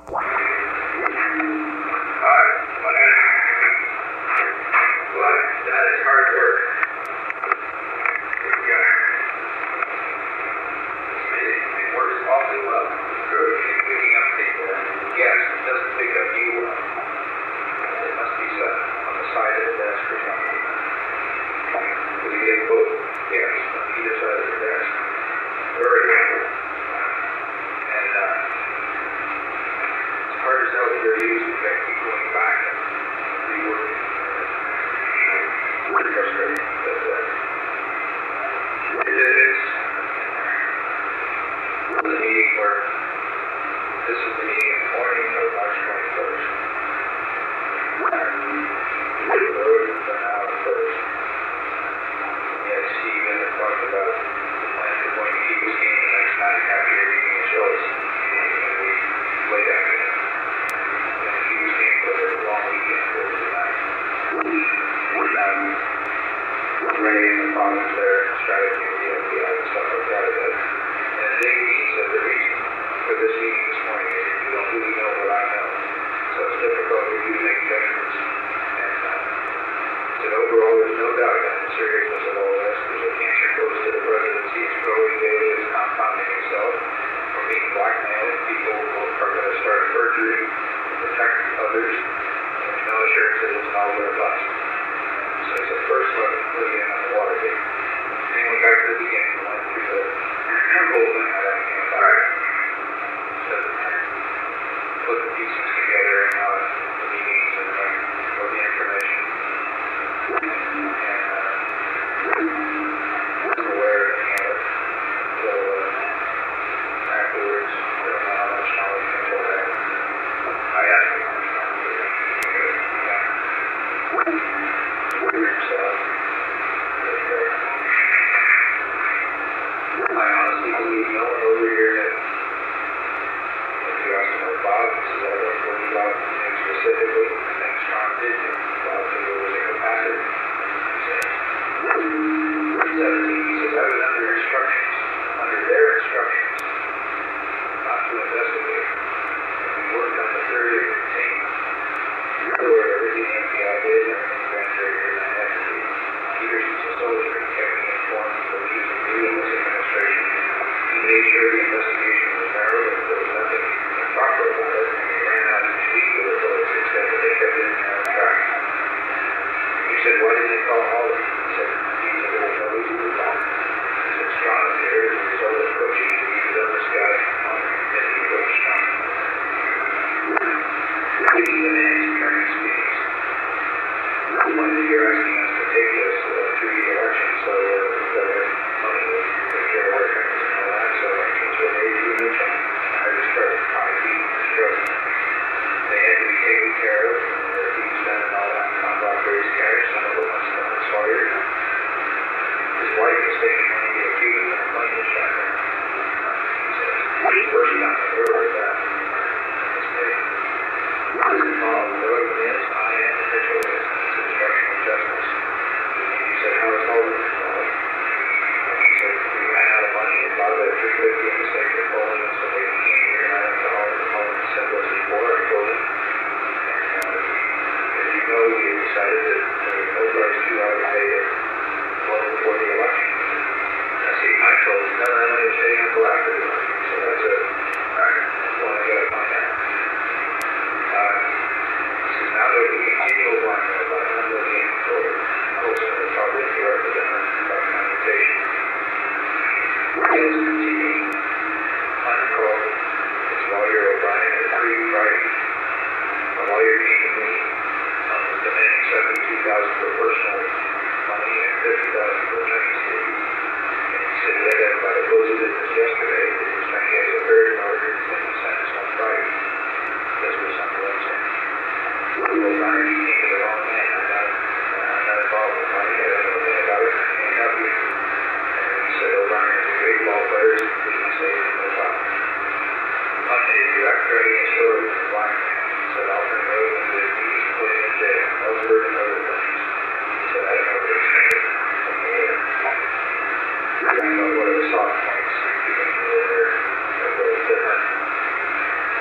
Right.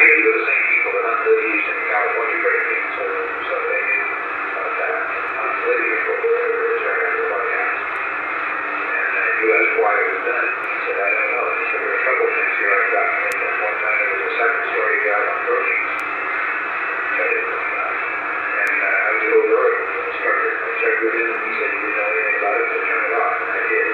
these were the same people that Hunt Liddy used in the California break-in, so they knew about that. And Hunt Liddy was right after the White House. And you asked why it was done. He said, I don't know. He said, there are a couple of things here I've gotten. And one time there was a second-story job on Brookings, which I didn't know about. And I was told earlier from the instructor. I checked with him, and he said he didn't know anything about it, so turn it off, and I did.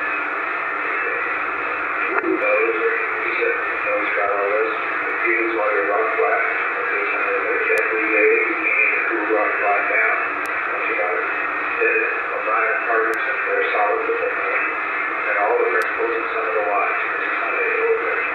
Who knows? He said, he knows about all this. He was while you're rock flat. There was another Jeffrey Daly who came in to cool rock flat down. Much about it. Did it. O'Brien Parkinson, they're solid with them. And all the principles and some of the whys. This is how they go over there.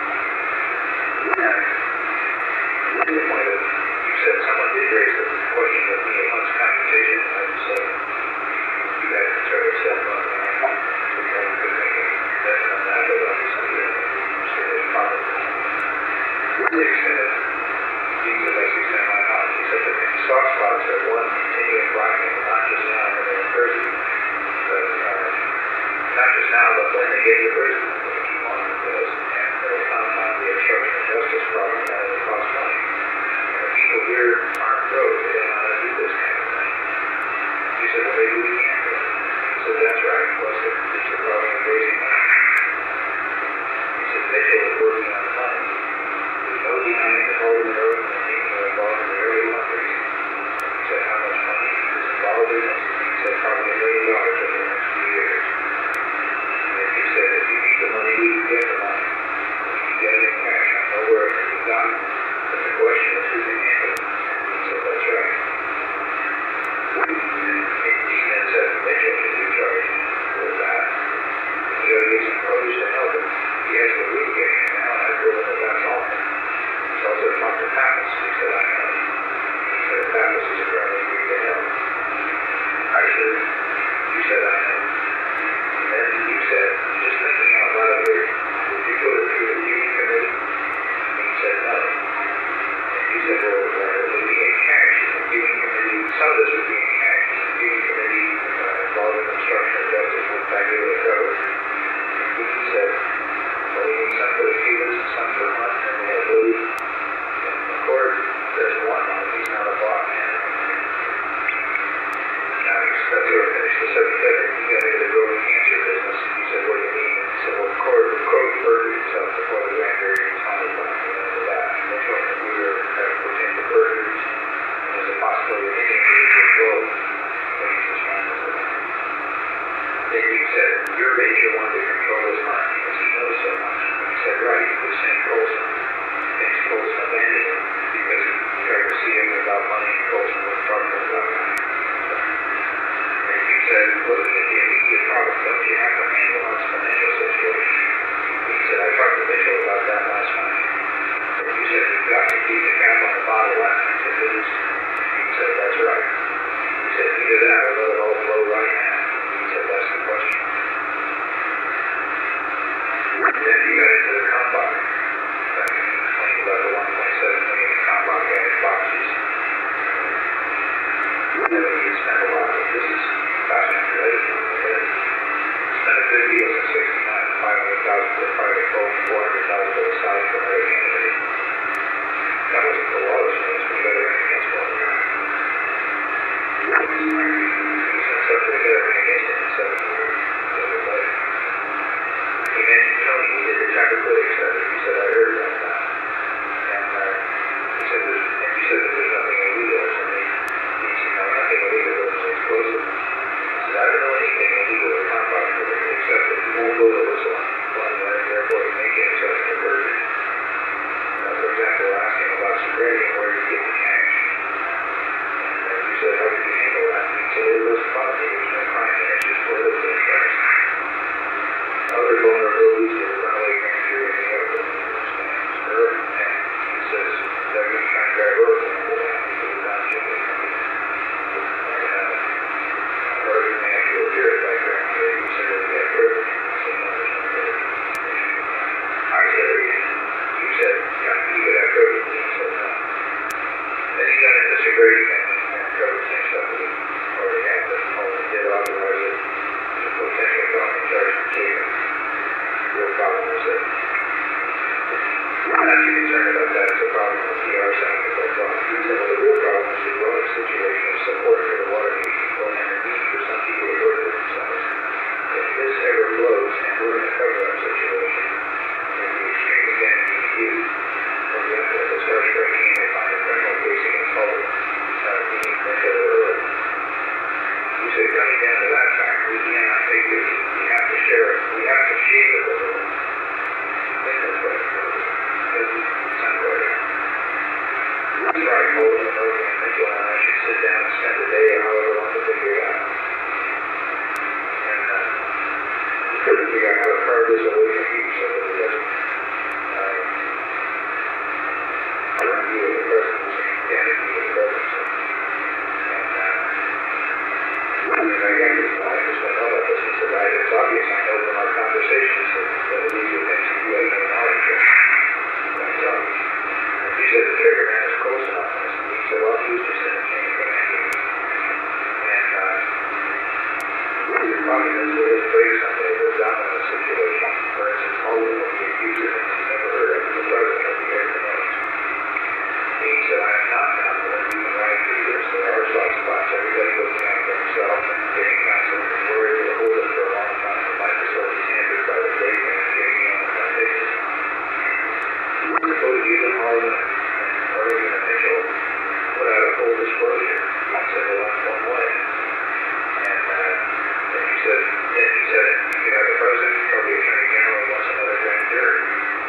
And the point of, you said someone did raise the question of me of Hunt's competition. I just said, you guys can sort of step up. Could make a bet on that, but obviously, there's probably the extent of these are best extent of my knowledge, except that the soft spots are one continuing blocking, not just now when they're in person, but not just now, but when they get to person, they keep on with this, and they'll compound the obstruction of justice problem, and it'll cost money. And the people here aren't broke, they don't know how to do this kind of thing. He said, well, maybe we can't do it. He said, that's right, what's the problem of raising money? He said, Mitchell is working on the money. There's no denying the whole road and the people are involved in the early fundraising. He said, how much money is involved in this? He said, probably $1 million over the next few years. And he said, if you need the money, we can get the money. We can get it in cash. I know where it can be done. But the question is who can handle it. He said, that's right. And he then said, Mitchell should be charged with that. And you got to get some pros to help him. He has the root getting it now, and I told him that that's all. He also talked to Pappas. He said, I know. He said, Pappas is a brother who can help. I said, you said, I know. And then you said, just thinking out loud here, would you put it through the union committee? And he said, no. And you said, well, it would be in cash. The union committee, some of this would be in cash. The union committee involved in obstruction of justice would back it with cover. And he said, well, we need some for the Cubans and some for Hunt, and we have Louis. And the court, there's one on it. He's not a bought man. Now, that's where I finished the subject there. He got into the growing cancer business. And he said, what do you mean? He said, well, the court perjured himself before the grand jury and Thomas went into that. And they told him that we were pertaining to perjuries. And there's a possibility of any individual will when he's just trying to do it. Then you said, you're the one to control his mind because he knows so much. And he said, right, he was saying Colson. Thinks Colson abandoned him because he tried to see him about money and Colson was talking about money. And you said, looking at the immediate problem, don't you have to handle Hunt's financial situation? He said, I talked to Mitchell about that last night. And you said, you've got to keep the cap on the bottle after to lose. He said, that's right. He said, either that or let it all flow right now. He said, that's the question. Then you got into the Kalmbach. Back in explaining about the 1.7 million Kalmbach added boxes. And then he had spent a lot, but this is fascinating related to it. Spent a good deal since 69, 500,000 for the private phone, 400,000 for the side for another candidate. That wasn't the lowest thing, we better against one guy. He sent up to the head against him in 7 years. He mentioned Tony, he did the Chappaquiddick study. He said, I heard about that. And he said, that there's nothing illegal. So he said, no, nothing illegal is explosive. He said, I don't know anything illegal or Kalmbach except that you won't blow the whistle on one way, therefore you make it such a diversion. For example, asking about sobriety and where you get the cash. And you said, how did you handle that? And he said, it was fun. There's no crime in it, just political interest. Other vulnerabilities are runaway grand jury and the other stands. And he says, they're going to try and drive over the people who got you. Or you may actually hear it by grand jury. He said, well, we got privilege. I said, no, there's no privilege. I said, you said, yeah, you could have privilege. He said, no. Then he got into security and covered the same stuff we already had, but only did authorize it. There's a potential felony charge for taking. The real problem is that we're not too concerned about that. It's a view of the president, candid view of the presidency. And I just went over this. He said, it's obvious, I know from our conversations that these are things that you have no knowledge of. And he said, the trigger man is close enough. And he said, well, he was just in a chain of command. And the problem is with his break something of a dominant situation. For instance, all of them be accused of things he's never heard of. The president of the Air Command. He said, I am not confident you can write leaders. There are soft spots. Everybody looking out for himself and getting counsel and worried to hold it for a long time. It might facilitate handed by the great man Jamie on the foundation. Suppose you and Harlan and Irving and Mitchell put out a full disclosure. He said, well, that's one way. And then he said, you could have the president tell the attorney general he wants another grand jury.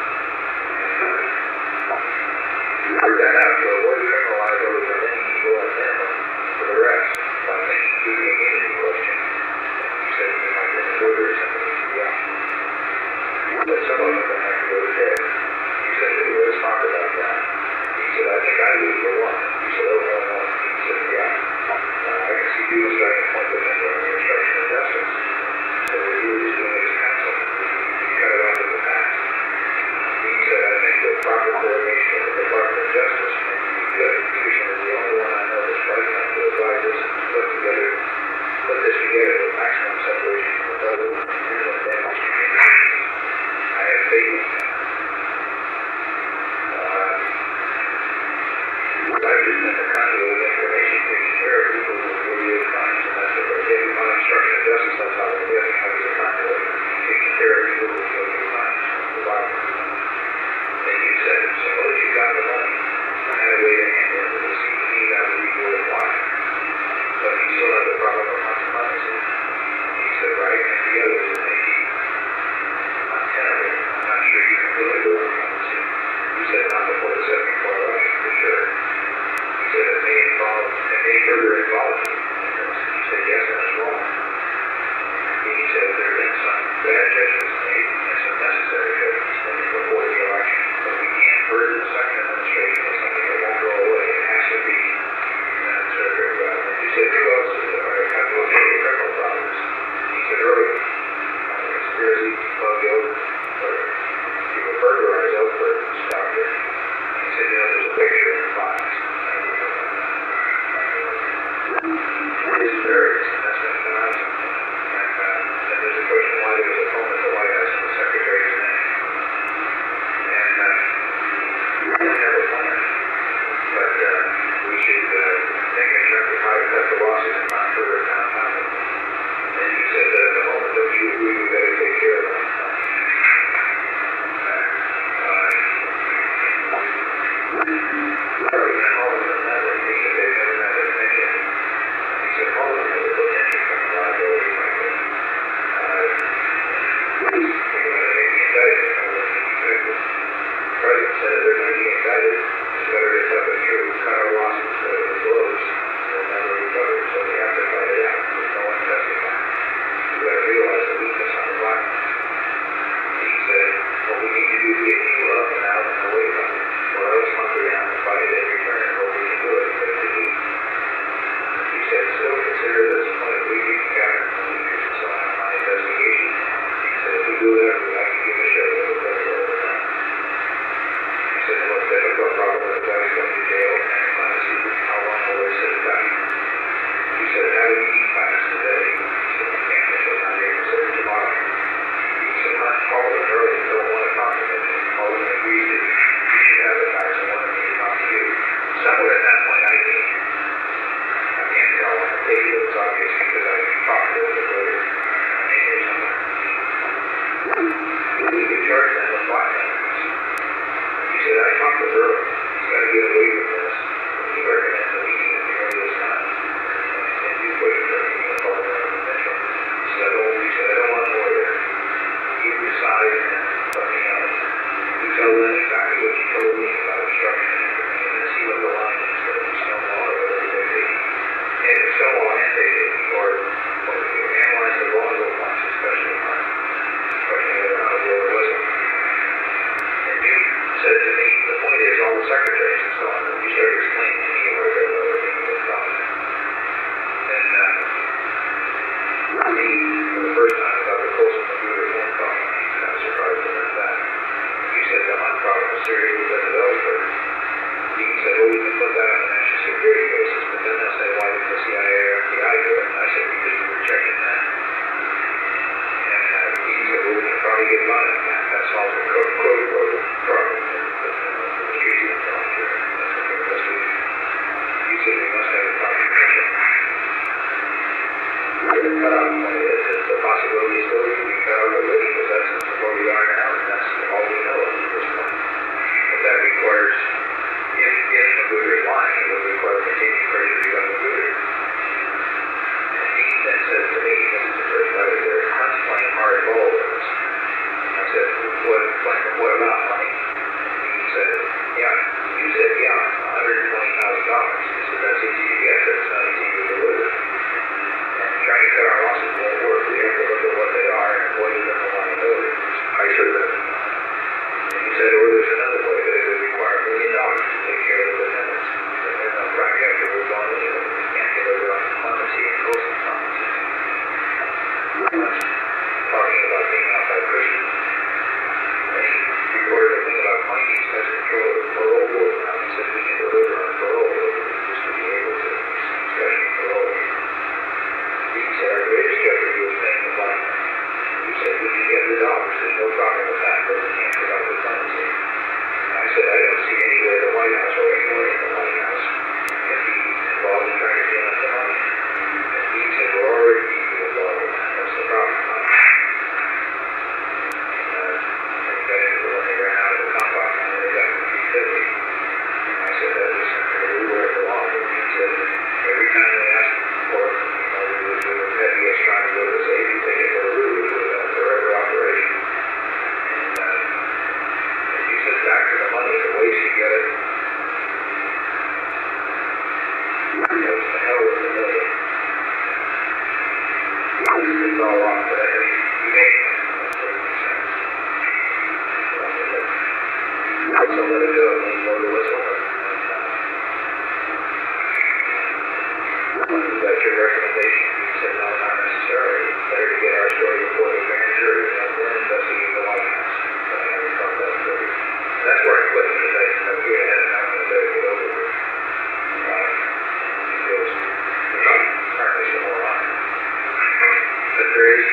And put that out to avoid criminal liability for any evil and minimum for the rest by making the immunity question. He said, you might get a order or something. Yeah. But some of them are going to have to go to jail. He said, let's talk about that. He said, I think I would for one. He said, oh, no. He said, yeah. I can see people starting to point the finger on the obstruction of justice. So what he was doing as counsel, he cut it off in the past. He said, I think the proper coordination of the Department of Justice may be good. Peterson is the only one I know that's bright enough to advise us and put this together with maximum separation from the president and minimum damage to communications. I have faith in him. I've just been the conduit of information taking care of people who are guilty of crimes, and that's what they're getting on obstruction of justice. That's how they're getting. I was a conduit taking care of people who are guilty of crimes. And you said, suppose you got the money and had a way to handle it with the CP, that would be worthwhile. But you still have the problem of consequences. He said, right, and the others, it may be untenable. I'm not sure you can really go on this. You said not before the 74 election, for sure. He said it may further involve you. He said, yes, that's wrong. He said there have been some bad judgments made and some necessary judgments made before the election. But we can't burden the second administration with something that won't go away. It has to be administrative. You said who else have looked at the criminal problems? He said earlier, conspiracy, bug out, or people burglarize out for doctor. He said, there's a picture in the files. It's various, and that's going to come out something. And there's a question why there was a phone at the White House in the Secretary's name. And we didn't have a plan. But we should think in terms of how to cut the losses and not further compound them. And he said that at the moment, don't you agree we better take care of them? Said to me, the point is all the secretaries and so on said that we sent her to where it belonged. And he said, every time they asked for it, we were heavy as trying to go to the safety, take it to the root, which was a forever operation. And he said, back to the money, the waste you get it. The hell with the million. It's all wrong, but I think you made it. So let it go and then blow the whistle. That's your recommendation. You said no, not necessarily. It's better to get our story before the grand jury and then investigate the White House. That's where I quit because I figured I had enough and I better get over it. There's apparently some more on it. But there is,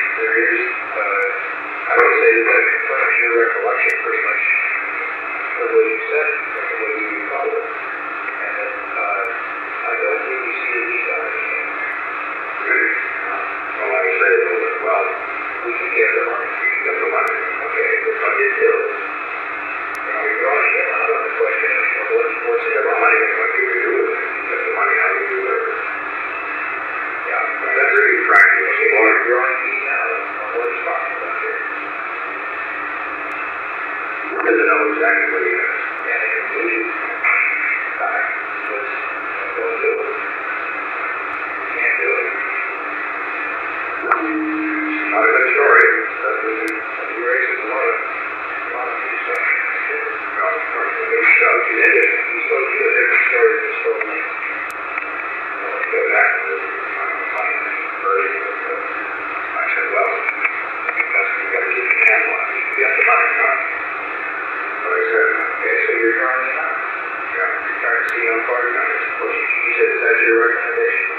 I would say that that confirms your recollection pretty much of what you said and the way you recall it. And then, I don't think you see the lead on anything. Really? Well, like I say, well, we can get the money. we can get the money. Okay, but I did too. You're drawing in out on the question of what's We get the money, and what do we do with it? You get the money, how do you do it? Yeah, But that's really frankly, it's you're more. drawing in out on what he's talking about here. Doesn't know exactly what he is. And the conclusion was, don't do it. You can't do it. It's not a good story. That's what you. He raises a lot of new stuff. Well, it's interesting. He told you a different story than he told me. Go back to the version of the. I said, well, because you got to keep your hand on it. You get the money, huh? But I said, Okay, so you're drawing it out. yeah. You're trying to see how far it goes. Well, you said, is that your recommendation?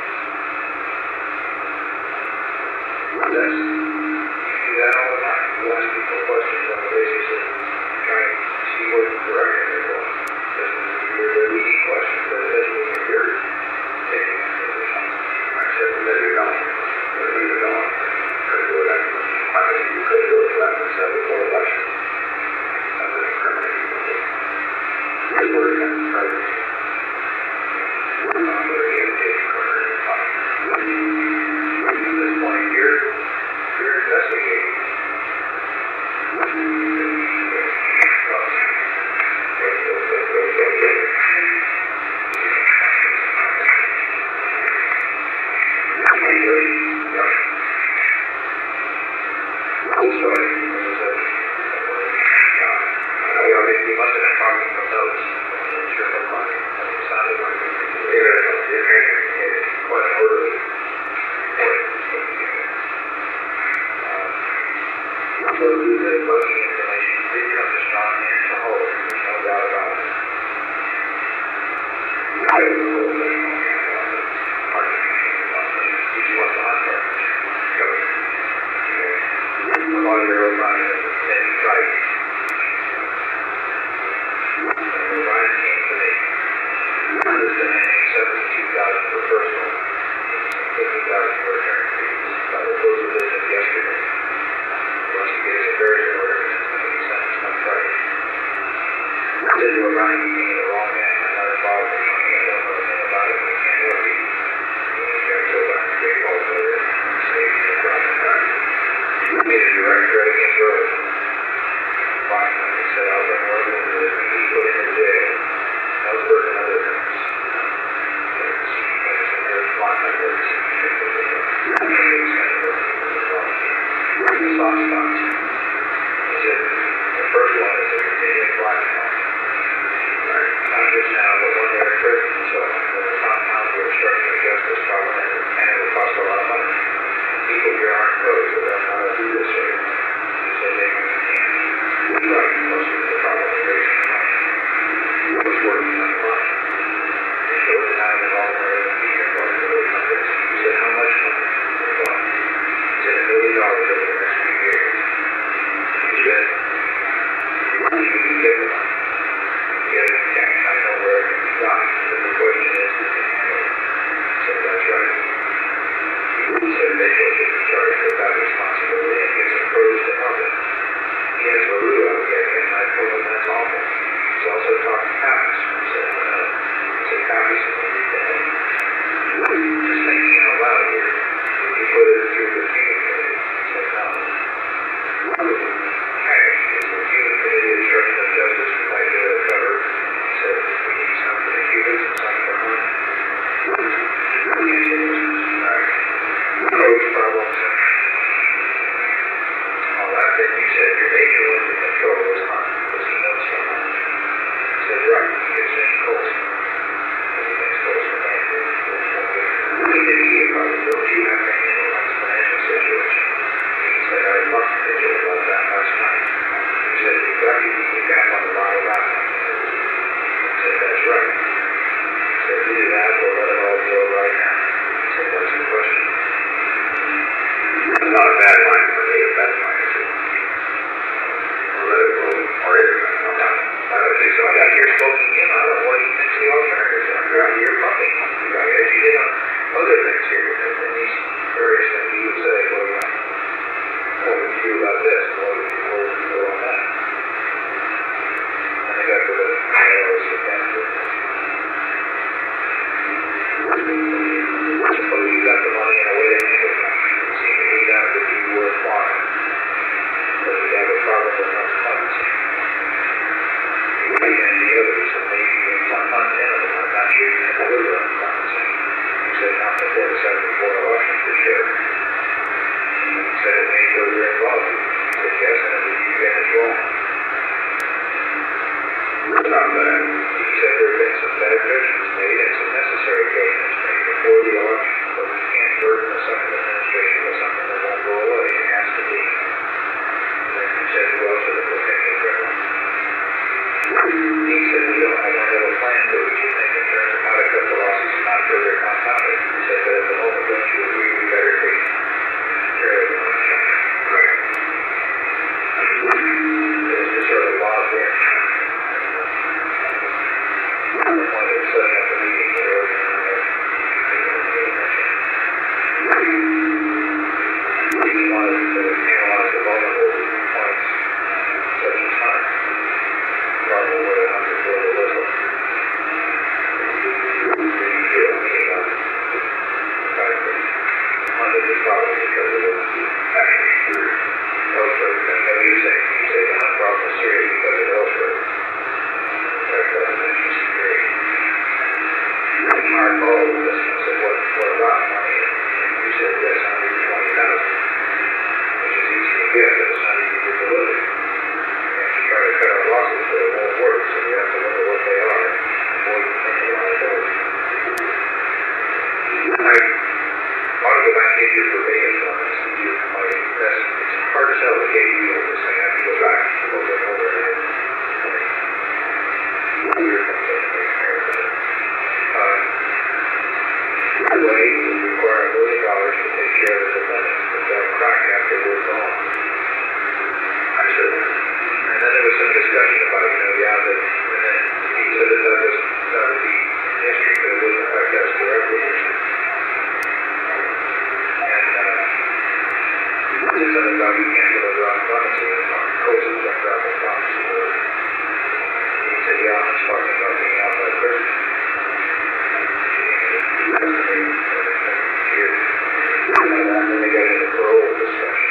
That's, you do that all the time. You ask people questions on the basis of trying to see what direction they're going. You're the leading question, but it doesn't mean you're taking that position. I said, well, maybe don't. Maybe you don't. Could do it anyway. I think you could do it after the 74 election. As an incriminating move. Here's where it ends, right? Where he had taken incriminating money. At this point, you're investigating. Cool story. You must have been talking from notes. I'm sure from mine. It sounded like it's quite an orderly report. So the voting information did come to strong hands to hold. There's no doubt about it. I don't know what the partner did you want the hot partner? The lawyer O'Brien then tried. O'Brien came to me. This demanding $72,000 for personal, $50,000 for attorney fees. By the close of business yesterday. He wants to get his affairs in order because it's going to be sentenced on Friday. I said to O'Brien, you came to the wrong man. I'm not involved in money. I don't know his name. his name Colson. He thinks Colson might be. He said, don't you have to handle Hunt's financial situation? He said, I talked to Mitchell about that last night. He said, you've got to keep the cap on the bottle of alcohol. He said, that's right. He said, either that or let it all go right now. He said, that's the question. It's not a bad line for me if that's my decision. Or let it go, or is it? I don't think so. I got here smoking him. I don't know what he thinks the alternatives are. You're pumping. As you did on other things here, and these various things you would say, well, you know, what would you do about this? What would you do on that? And I got to the arrows again. Suppose you got the money in a way to handle it. It seemed to me that would be worthwhile. But we have a problem with Hunt's funds. And the others, and maybe it's untenable. I'm not sure you can deliver on funds. He said not before the 74 election for sure. And he said it may go very well. He said yes, and it would be advantage wrong. Not bad. He said there have been some bad judgments made and some necessary judgments made before the election, but we can't burden the second administration with something that won't go away. It has to be. And then he said, who else are the potential criminal? He said, I don't have a plan for what you think in terms of how to cut the losses and not further compound it. He said, but at the moment, don't you agree we better take care of the money? Right. There's just sort of laws there. The point of setting up a meeting here, he wanted to analyze the vulnerable points such as Hunt. Probably would have to blow the whistle. Did you feel me about the fact that Hunt is the problem because of the actually true Ellsberg? That's what you say. You say the Hunt problem is serious because of Ellsberg. That's what I mentioned security. Mark all of this and said, what about money? And you said, yes, $120,000, which is easy to get, but it's not easy to deliver. Try to cut our losses, but it won't work, so we have to look at what they are and avoid potential liability. I want to go back and get your verbatim on this. It's hard to tell the gate you over this thing. I have to go back over and over again. Weird things I can make clear about it. The way would require $1 million to take care of the defendants, but they'll crack after we're gone. I said that. And then there was some discussion about, and then he said that would be history, but it wouldn't affect us directly or something. And there's something about you can't deliver on promises, Colson's on travel promises. He said, yeah, I'm talking about being out by Christmas. And then they got into parole discussion.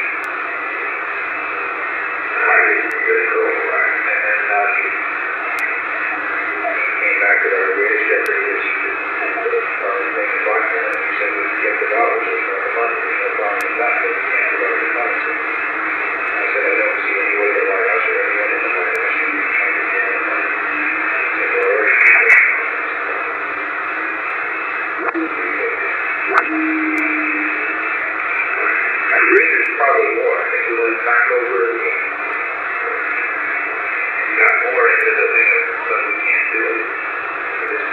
Came back to our greatest jeopardy is making blackmail. And he said, we can get the dollars, there's no money, there's no problem with that, but we can't deliver the funds. I said, I don't see any way the White House or anyone in the White House should be trying to get the money. He said, well, I agree there's probably more. I think we went back over it again. Got more into the thing, but we can't do it for this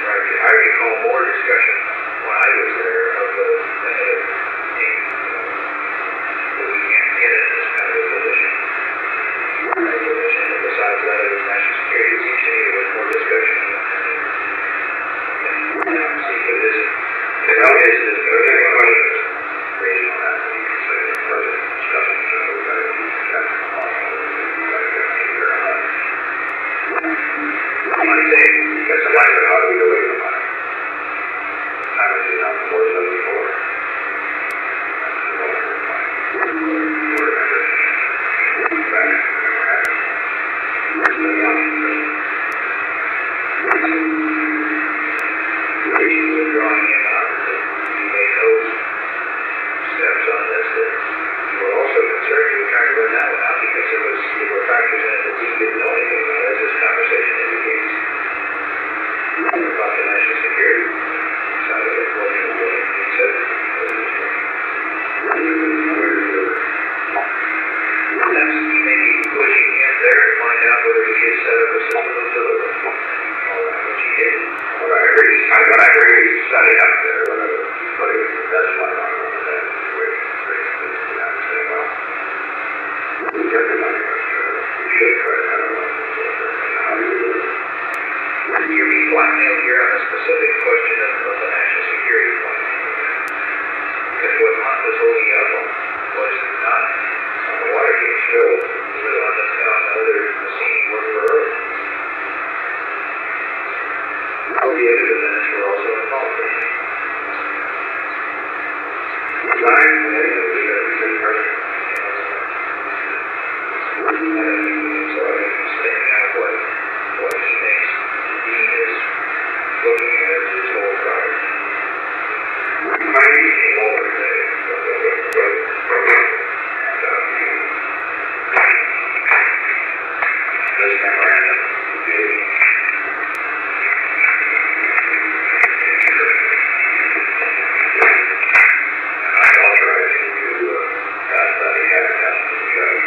about the national security side of it, what he said. Sometimes you may be pushing him there to find out whether he has set up a system of delivery. All that, which he did. What I heard he set it up there, but that's why I don't know that. We took the money, we should try to have it. You're being blackmailed here on a specific question of the national security point. Because what Hunt was holding you up on was not on the Watergate show. He was on the other scene he worked for earlier. All the other defendants were also involved in it. So I think staying out what he thinks Dean is looking at as his whole trial. Maybe he came over today. This memorandum is I authorized him to pass that. He had to pass the judge.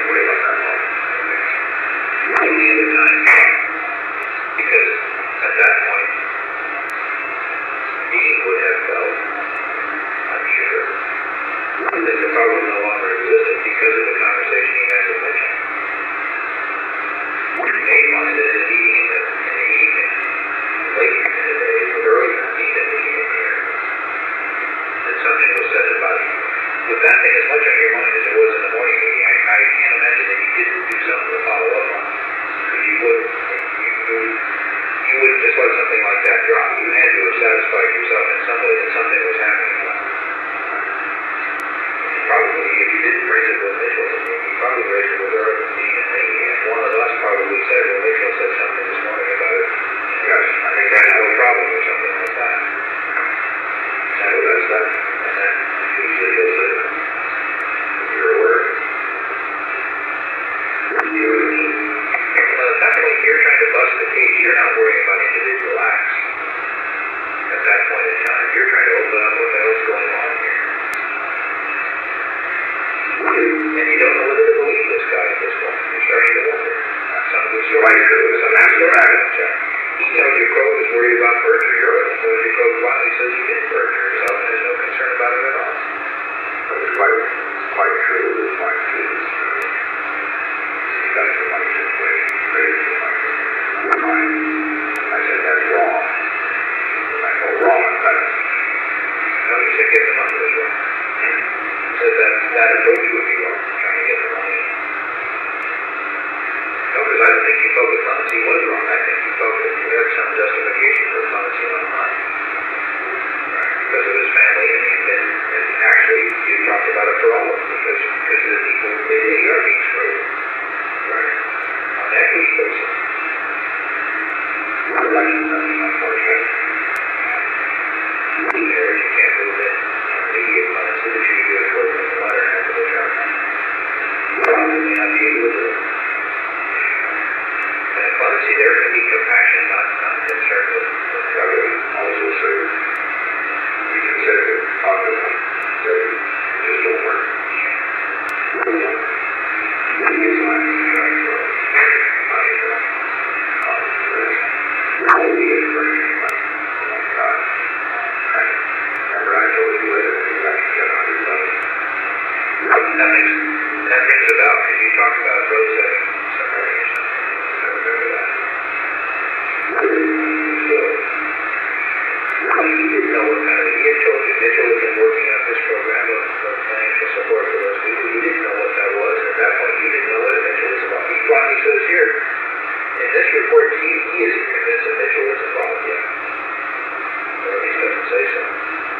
Because at that something like that drop, you had to have satisfied yourself in some way that something was happening. Probably, if you didn't raise it with Mitchell, you probably raised it with her and me, and one of us probably said, well, Mitchell said something this morning about it. Yes, I think that's No problem or something like that. So that's that. And then Usually he'll say, you're aware. definitely you're trying to bust the case. You're not worrying about individual acts at that point in time. You're trying to open up what the hell's going on here. And you don't know whether to believe this guy at this point. You're starting to wonder. Some of this Like it was a master background check. He tells you Crow was worried about perjury. Or he tells you Crow finally says he didn't perjure himself and there's no concern about it at all. But it's quite true. It's quite true. That's the money situation. Raised the money. Fine. I said that's wrong. I go wrong and better. No, you said get the money was wrong. You said that approach would be wrong, trying to get the money. No, because I don't think you felt that Clemency was wrong. I think you felt that you had some justification for Clemency on the money. Right. Because of his family, and actually you talked about it for all of them, because of the people they are being screwed. Right. On an equity basis. Elections, unfortunately. There, you can't move in immediate funds, so that you can do it towards the letter after the term. You may not be able to do it. And Clemency, there can be compassion, not concern with I would also say, you can say that talk to them, say, just don't work. It's not right for us. Only is for anyone. God. Remember I told you later that you have to get $100. that rings about, because you talked about Rose having some money or something. I remember that. So, you didn't know what kind of, he had told you, Mitchell had been working on this program of financial support for those people. You didn't know what that was. At that point, you didn't know what Mitchell was about. He says here, in this report, he isn't convinced that Mitchell was involved yet. Or at least doesn't say so.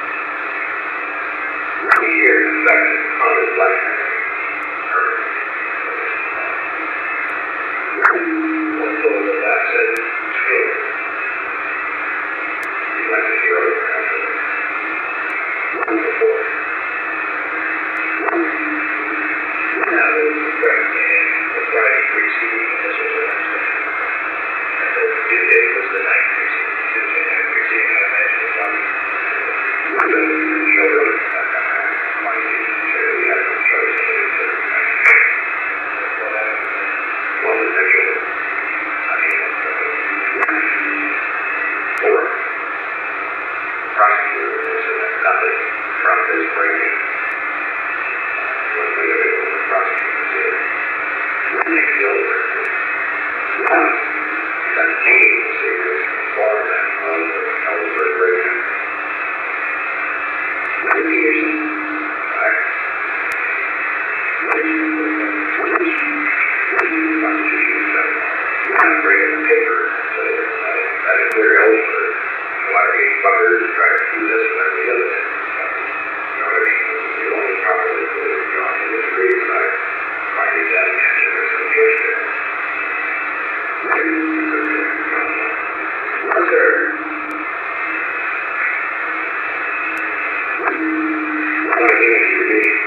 Here, in fact, on his life. One told him that said, screw it. He went to Hero after Before. Now, the Friday preceding, this was a Wednesday. And the due date was the night preceding, Tuesday night preceding, I imagine it's probably. the children at that time. Money to we had no choice to do it. What happened? Well, the Mitchell, I mean, or prosecutor said that nothing from this break-in was made available to the prosecutor. Nick Gilbert contained the secrets far than of the Ellsberg break-in. Peterson. Right? Constitution said, I'm bringing the paper so that is clear Ellsberg. Watergate fuckers try to do this and that and the other thing. You know what I mean? You only properly believe John in this grade and I find his answer as a judge there. Sir. I'm not getting any relief.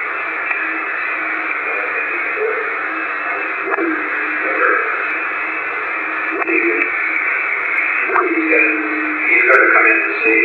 He's going to come in to see.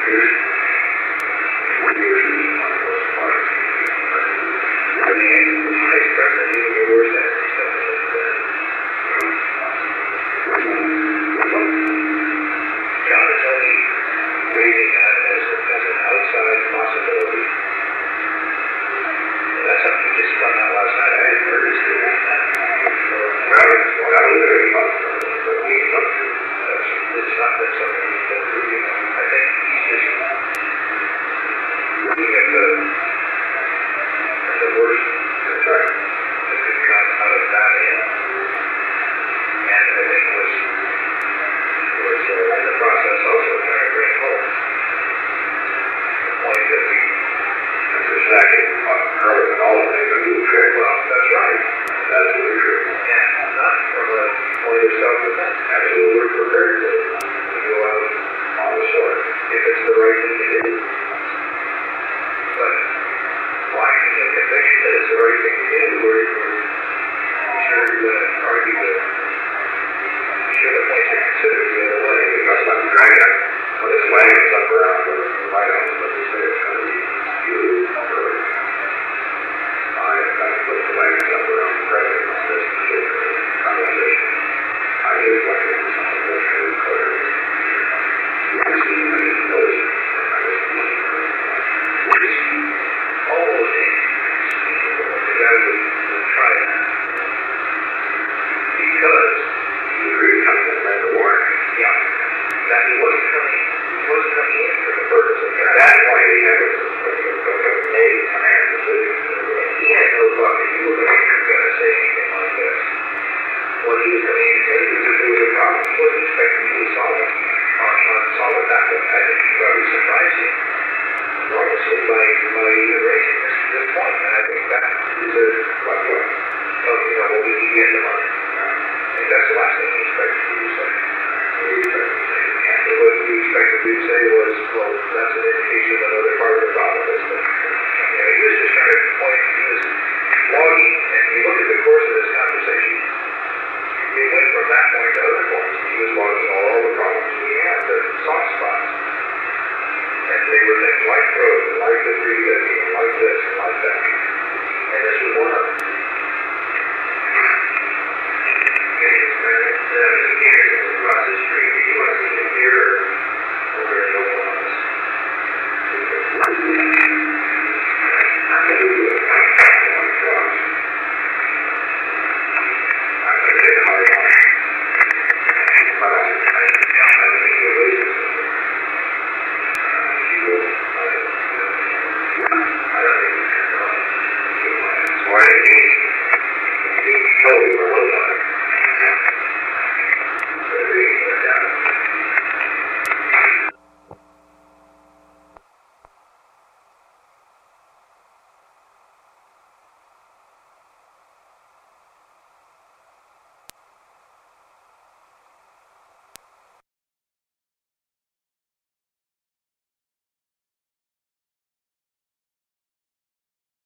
Totally